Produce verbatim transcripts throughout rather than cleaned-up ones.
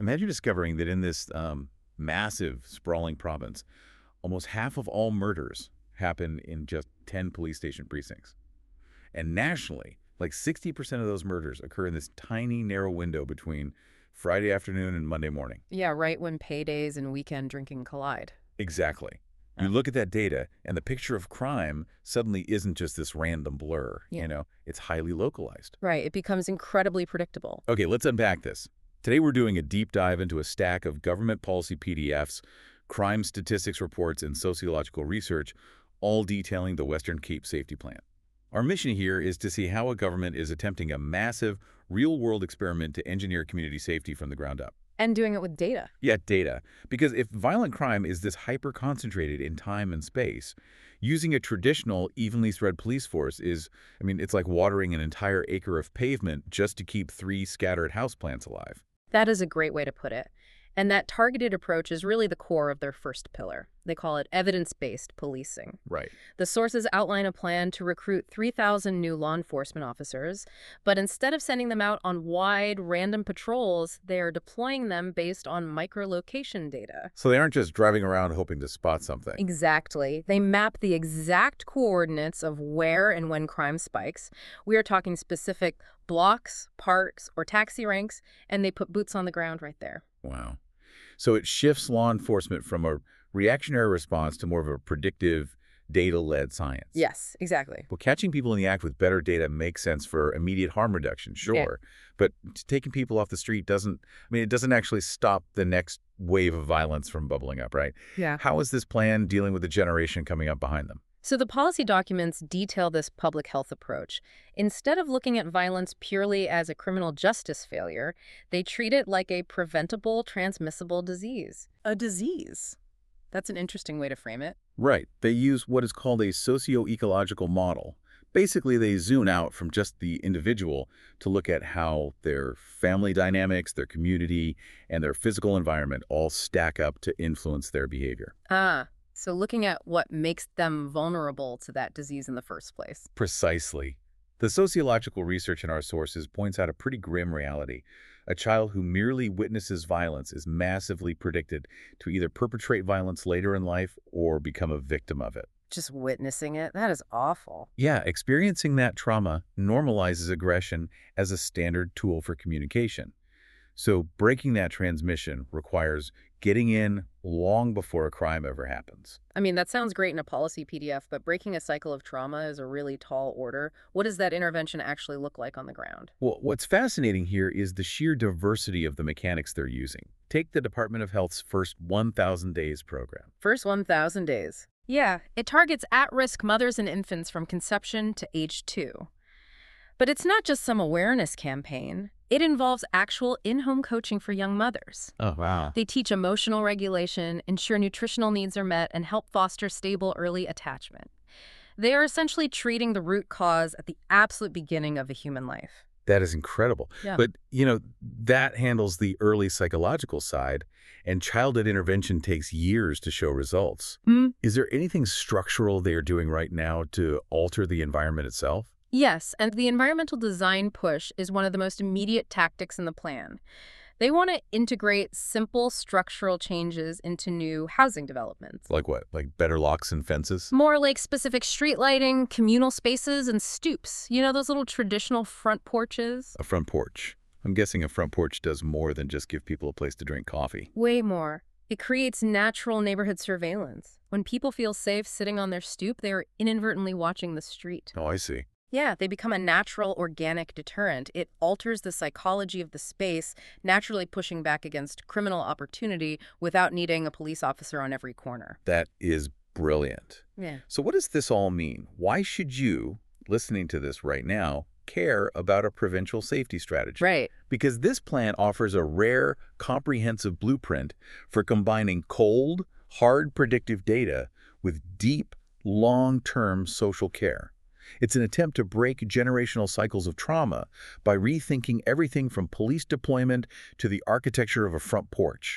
Imagine discovering that in this um, massive, sprawling province, almost half of all murders happen in just ten police station precincts. And nationally, like sixty percent of those murders occur in this tiny, narrow window between Friday afternoon and Monday morning. Yeah, right when paydays and weekend drinking collide. Exactly. You Uh, look at that data, and the picture of crime suddenly isn't just this random blur. Yeah. You know, it's highly localized. Right, it becomes incredibly predictable. Okay, let's unpack this. Today we're doing a deep dive into a stack of government policy P D Fs, crime statistics reports, and sociological research, all detailing the Western Cape Safety Plan. Our mission here is to see how a government is attempting a massive, real-world experiment to engineer community safety from the ground up. And doing it with data. Yet data. Because if violent crime is this hyper-concentrated in time and space, using a traditional, evenly spread police force is, I mean, it's like watering an entire acre of pavement just to keep three scattered houseplants alive. That is a great way to put it. And that targeted approach is really the core of their first pillar. They call it evidence-based policing. Right. The sources outline a plan to recruit three thousand new law enforcement officers, but instead of sending them out on wide, random patrols, they are deploying them based on microlocation data. So they aren't just driving around hoping to spot something. Exactly. They map the exact coordinates of where and when crime spikes. We are talking specific blocks, parks, or taxi ranks, and they put boots on the ground right there. Wow. So it shifts law enforcement from a reactionary response to more of a predictive, data-led science. Yes, exactly. Well, catching people in the act with better data makes sense for immediate harm reduction, sure. But taking people off the street doesn't, I mean, it doesn't actually stop the next wave of violence from bubbling up, right? Yeah. How is this plan dealing with the generation coming up behind them? So the policy documents detail this public health approach. Instead of looking at violence purely as a criminal justice failure, they treat it like a preventable, transmissible disease. A disease? That's an interesting way to frame it. Right. They use what is called a socio-ecological model. Basically, they zoom out from just the individual to look at how their family dynamics, their community, and their physical environment all stack up to influence their behavior. Ah, so looking at what makes them vulnerable to that disease in the first place. Precisely. The sociological research in our sources points out a pretty grim reality. A child who merely witnesses violence is massively predicted to either perpetrate violence later in life or become a victim of it. Just witnessing it, that is awful. Yeah, experiencing that trauma normalizes aggression as a standard tool for communication. So breaking that transmission requires getting in long before a crime ever happens. I mean, that sounds great in a policy P D F, but breaking a cycle of trauma is a really tall order. What does that intervention actually look like on the ground? Well, what's fascinating here is the sheer diversity of the mechanics they're using. Take the Department of Health's first one thousand days program. First one thousand days. Yeah, it targets at-risk mothers and infants from conception to age two. But it's not just some awareness campaign. It involves actual in-home coaching for young mothers. Oh, wow. They teach emotional regulation, ensure nutritional needs are met, and help foster stable early attachment. They are essentially treating the root cause at the absolute beginning of a human life. That is incredible. Yeah. But, you know, that handles the early psychological side, and childhood intervention takes years to show results. Mm. Is there anything structural they are doing right now to alter the environment itself? Yes, and the environmental design push is one of the most immediate tactics in the plan. They want to integrate simple structural changes into new housing developments. Like what? Like better locks and fences? More like specific street lighting, communal spaces, and stoops. You know, those little traditional front porches? A front porch. I'm guessing a front porch does more than just give people a place to drink coffee. Way more. It creates natural neighborhood surveillance. When people feel safe sitting on their stoop, they are inadvertently watching the street. Oh, I see. Yeah, they become a natural, organic deterrent. It alters the psychology of the space, naturally pushing back against criminal opportunity without needing a police officer on every corner. That is brilliant. Yeah. So what does this all mean? Why should you, listening to this right now, care about a provincial safety strategy? Right. Because this plan offers a rare, comprehensive blueprint for combining cold, hard predictive data with deep, long-term social care. It's an attempt to break generational cycles of trauma by rethinking everything from police deployment to the architecture of a front porch.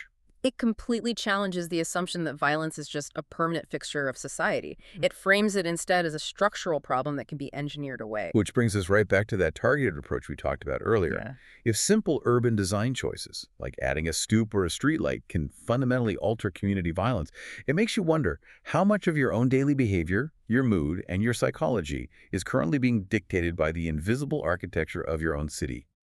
It completely challenges the assumption that violence is just a permanent fixture of society. It frames it instead as a structural problem that can be engineered away. Which brings us right back to that targeted approach we talked about earlier. Yeah. If simple urban design choices, like adding a stoop or a streetlight, can fundamentally alter community violence, it makes you wonder how much of your own daily behavior, your mood, and your psychology is currently being dictated by the invisible architecture of your own city.